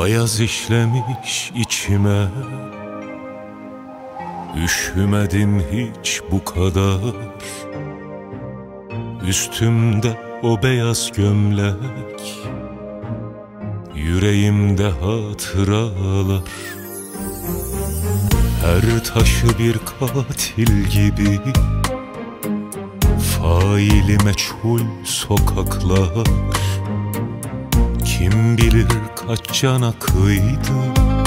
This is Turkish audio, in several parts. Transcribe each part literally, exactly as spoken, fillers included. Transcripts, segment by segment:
Ayaz işlemiş içime, üşümedim hiç bu kadar. Üstümde o beyaz gömlek, yüreğimde hatıralar. Her taşı bir katil gibi, faili meçhul sokaklar. Kim bilir kaç cana kıydı,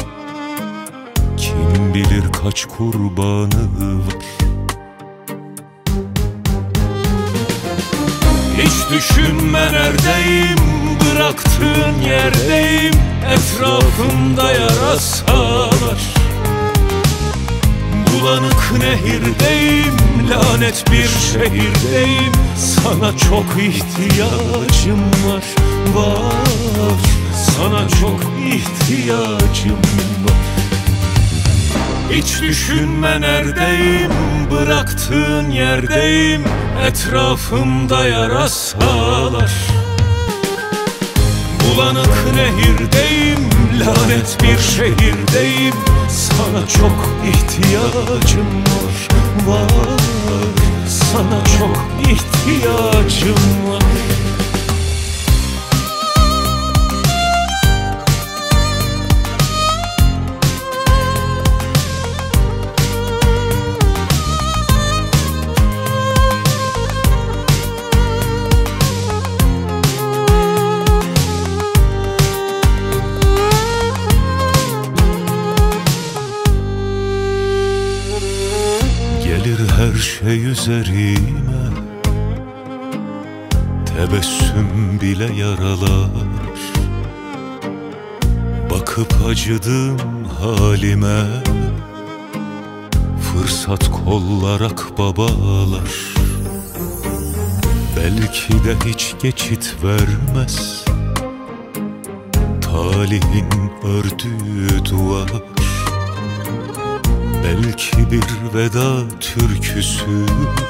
kim bilir kaç kurbanı var. Hiç düşünme neredeyim, bıraktığın yerdeyim. Etrafımda yarasalar, bulanık nehirdeyim. Lanet bir şehirdeyim, sana çok ihtiyacım var, var. Sana çok ihtiyacım var. Hiç düşünme neredeyim, bıraktığın yerdeyim. Etrafımda yarasalar, bulanık nehirdeyim. Lanet bir şehirdeyim, sana çok ihtiyacım var, var. Sana çok ihtiyacım var. Gelir her şey üzerime, tebessüm bile yaralar. Bakıp acıdım halime, fırsat kollar akbabalar. Belki de hiç geçit vermez talihin ördüğü duvar. Belki bir veda türküsü,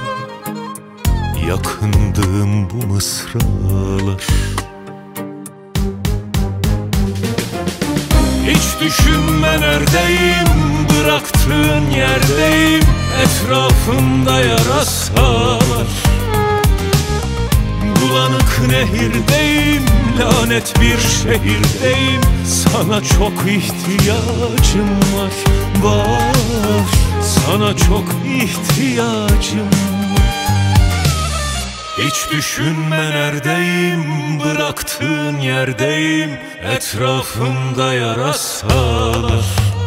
yakındığım bu mısralar. Hiç düşünme neredeyim, bıraktığın yerdeyim. Etrafımda yarasalar, bulanık nehirdeyim. Lanet bir şehirdeyim, sana çok ihtiyacım var, var. Sana çok ihtiyacım var. Hiç düşünme neredeyim, bıraktığın yerdeyim. Etrafımda yarasalar,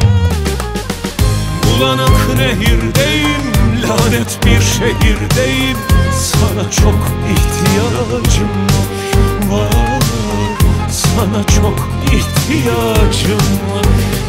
bulanık nehirdeyim. Lanet bir şehirdeyim, sana çok ihtiyacım var, var. Sana çok ihtiyacım var.